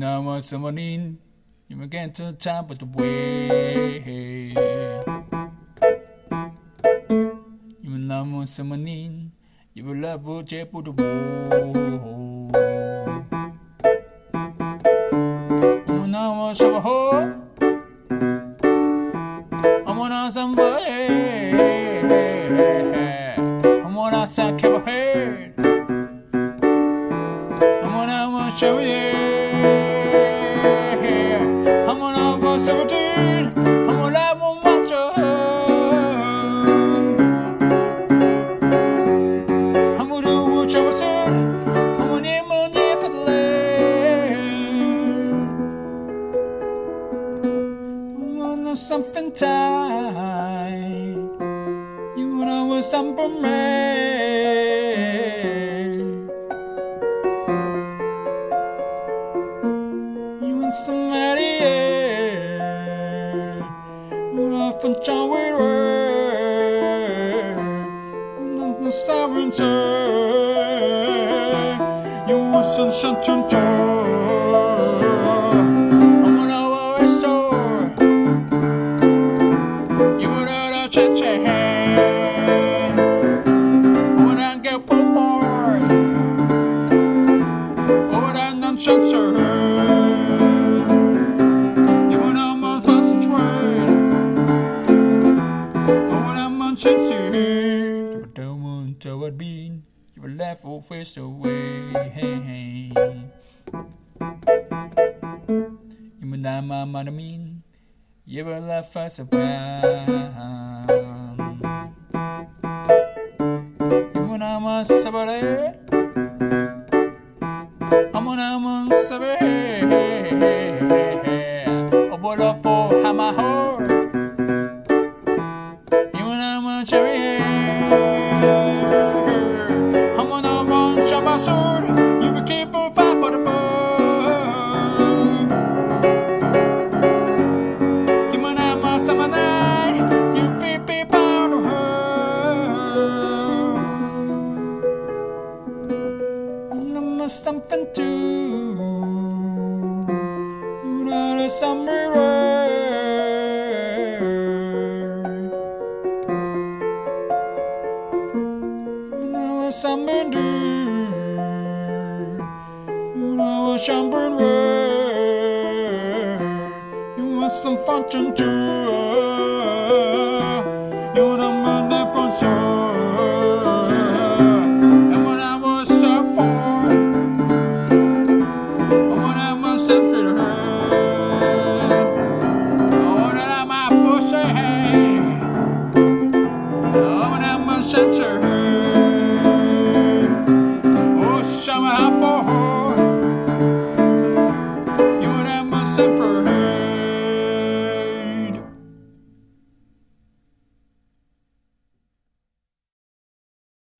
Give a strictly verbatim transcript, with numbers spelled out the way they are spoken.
I was someone in, you will get to the top of the way. You will not want someone in, you will love what you put the wall. When I was a hole, I'm on somebody. I'm on a sack of a head. I'm on a one show, yeah. I'm on a one seventeen. I'm on a one macho. I'm on a one show, I'm on a one year for the land. Something tight. You know something made. You want somebody else. You love from John Wheeler. You want the sovereignty. You want sunshine to joy. I'm on our store. Cha-cha, when I get bored, when I'm not sure, you when I'm on fast train, when I'm on sincere, you don't want to what be, you will laugh or face away. You when I'm a man, I mean. You will laugh us around. You when I'm a sabare, I'm when I'm a sabare. Oh, boy, love for hammer hole. You when I'm a cherry, I'm when I'm a shabasur. You will keep a fight for the ball. Summer night, you feel be bound to her. And I must something too. You know the summer rain. You know a summer dew. You know a summer rain. You want some fun too.